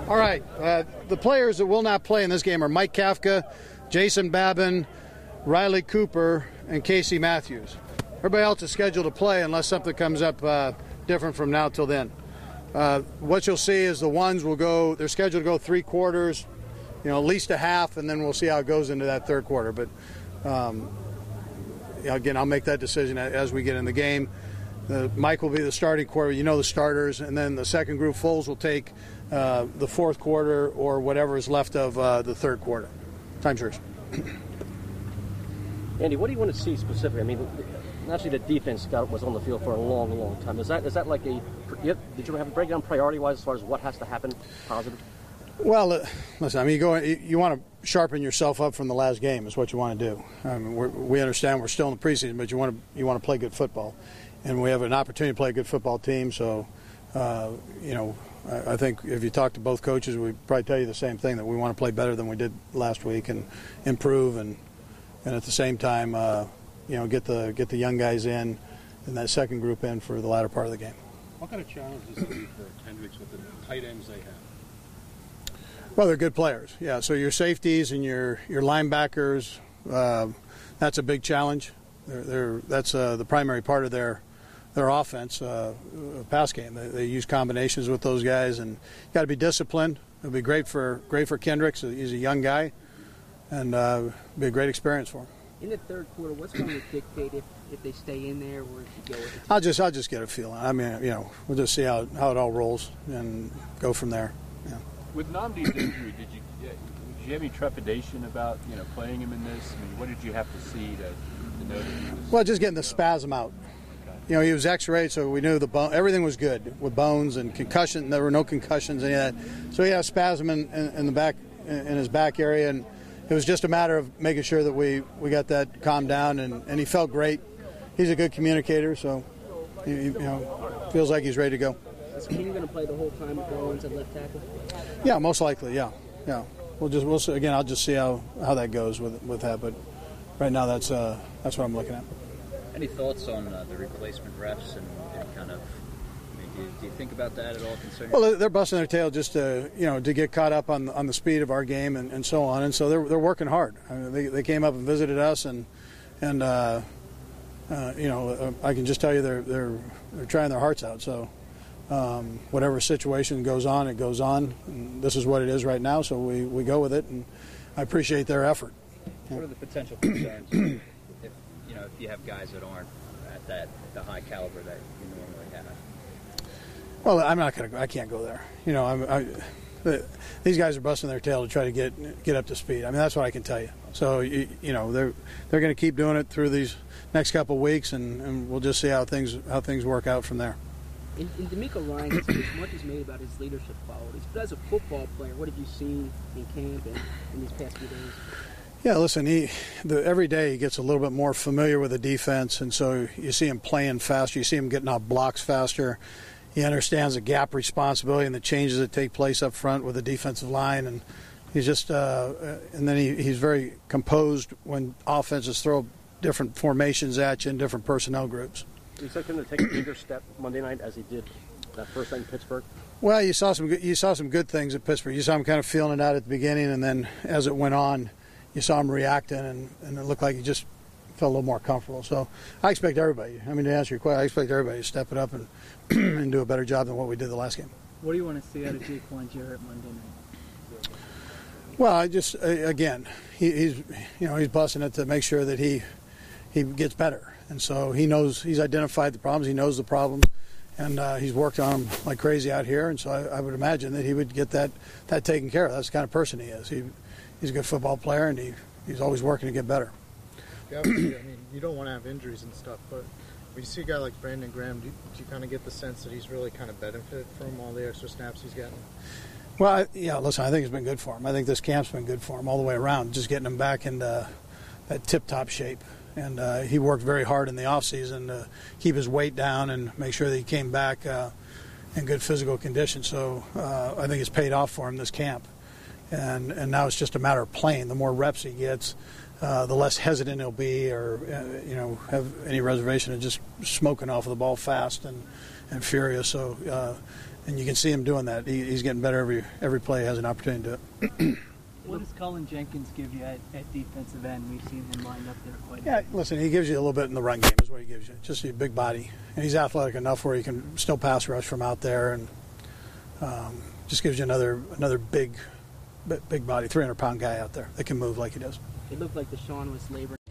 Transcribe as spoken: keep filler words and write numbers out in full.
All right. Uh, the players that will not play in this game are Mike Kafka, Jason Babin, Riley Cooper, and Casey Matthews. Everybody else is scheduled to play unless something comes up uh, different from now till then. Uh, what you'll see is the ones will go, they're scheduled to go three quarters, you know, at least a half, and then we'll see how it goes into that third quarter. But um, again, I'll make that decision as we get in the game. Uh, Mike will be the starting quarter, you know, the starters, and then the second group, Foles, will take uh, the fourth quarter or whatever is left of uh, the third quarter. Time's yours. Andy, what do you want to see specifically? I mean, naturally the defense got, was on the field for a long, long time. Is that is that like a – did you have a breakdown priority-wise as far as what has to happen positive? Well, uh, listen, I mean, you, go, you, you want to sharpen yourself up from the last game is what you want to do. I mean, we're, we understand we're still in the preseason, but you want to you want to play good football. And we have an opportunity to play a good football team, so, uh, you know, I, I think if you talk to both coaches, we'd probably tell you the same thing, that we want to play better than we did last week and improve and and at the same time, uh, you know, get the get the young guys in and that second group in for the latter part of the game. What kind of challenge is it for Kendricks with the tight ends they have? Well, they're good players, yeah. So your safeties and your, your linebackers, uh, that's a big challenge. They're, they're, that's uh, the primary part of their their offense, uh, pass game. They, they use combinations with those guys, and you got to be disciplined. It'll be great for great for Kendricks. He's a young guy, and uh, be a great experience for him. In the third quarter, what's going to dictate if, if they stay in there or if you go with it? I'll just I'll just get a feeling. I mean, you know, we'll just see how how it all rolls and go from there. Yeah. With Nnamdi's injury, did you did you have any trepidation about you know playing him in this? I mean, what did you have to see to, to know that he was? Well, just getting the spasm out. You know, he was X-rayed, so we knew the bone, everything was good with bones and concussion. There were no concussions, any of that. So he had a spasm in, in, in the back, in his back area, and it was just a matter of making sure that we, we got that calmed down, and, and he felt great. He's a good communicator, so he, you know, feels like he's ready to go. Is King going to play the whole time with Owens at left tackle? Yeah, most likely. Yeah, yeah. We'll just we'll see, again. I'll just see how, how that goes with with that, but right now that's uh, that's what I'm looking at. Any thoughts on uh, the replacement refs and, and kind of, I mean, do, you, do you think about that at all concerning? Well, they're busting their tail just to, you know, to get caught up on on the speed of our game and, and so on, and so they're they're working hard. I mean, they they came up and visited us, and and uh, uh, you know, uh, I can just tell you they're they're they're trying their hearts out. So um, whatever situation goes on, it goes on. And this is what it is right now, so we, we go with it, and I appreciate their effort. What are the potential concerns? You know, if you have guys that aren't at that the high caliber that you normally have. Well, I'm not going to. I can't go there. You know, I'm, I, the, these guys are busting their tail to try to get get up to speed. I mean, that's what I can tell you. So, you, you know, they're they're going to keep doing it through these next couple of weeks, and, and we'll just see how things how things work out from there. In, in D'Amico Ryans, as much is made about his leadership qualities, but as a football player, what have you seen in camp and in these past few days? Yeah, listen, he the, every day he gets a little bit more familiar with the defense, and so you see him playing faster. You see him getting off blocks faster. He understands the gap responsibility and the changes that take place up front with the defensive line, and he's just uh, and then he, he's very composed when offenses throw different formations at you and different personnel groups. You expect him to take a bigger step Monday night as he did that first night in Pittsburgh? Well, you saw some good, you saw some good things at Pittsburgh. You saw him kind of feeling it out at the beginning, and then as it went on, you saw him reacting, and, and it looked like he just felt a little more comfortable. So I expect everybody, I mean, to answer your question, I expect everybody to step it up and and do a better job than what we did the last game. What do you want to see out of Jaquan Jarrett Monday night? Well, I just, again, he, he's, you know, he's busting it to make sure that he he gets better. And so he knows, he's identified the problems, he knows the problems, and uh, he's worked on them like crazy out here. And so I, I would imagine that he would get that, that taken care of. That's the kind of person he is. He He's a good football player, and he, he's always working to get better. Yeah, I mean, you don't want to have injuries and stuff, but when you see a guy like Brandon Graham, do you, do you kind of get the sense that he's really kind of benefited from all the extra snaps he's gotten? Well, I, yeah, listen, I think it's been good for him. I think this camp's been good for him all the way around, just getting him back into that tip-top shape. And uh, he worked very hard in the offseason to keep his weight down and make sure that he came back uh, in good physical condition. So uh, I think it's paid off for him this camp. And and now it's just a matter of playing. The more reps he gets, uh, the less hesitant he'll be, or uh, you know, have any reservation of just smoking off of the ball fast and, and furious. So uh, and you can see him doing that. He, he's getting better every every play. He has an opportunity to do it. What does Cullen Jenkins give you at, at defensive end? We've seen him lined up there quite a Yeah, bit. listen, he gives you a little bit in the run game is what he gives you. Just a big body. And he's athletic enough where he can still pass rush from out there, and um, just gives you another another big big body, three hundred pound guy out there that can move like he does. It looked like Deshaun was laboring.